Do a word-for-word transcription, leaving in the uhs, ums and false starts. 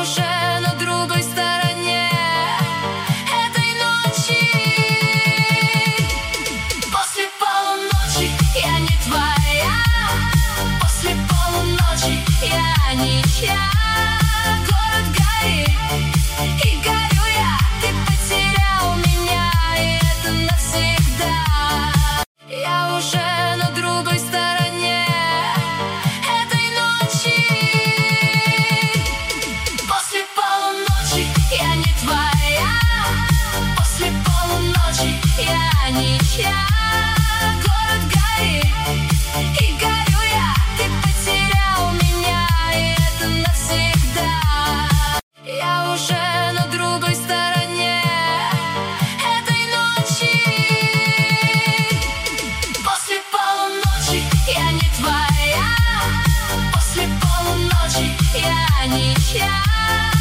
уже на другой стороне этой ночи. После полуночи я не твоя, после полуночи я ничья. Город горит, и горю я, ты потерял меня, и это навсегда. Я уже на другой стороне этой ночи. После полуночи я не твоя, после полуночи я ничья. Город горит, и горю я, ты потерял меня, и это навсегда. Я уже на другой стороне этой ночи. После полуночи я не твоя, после полуночи я ничья.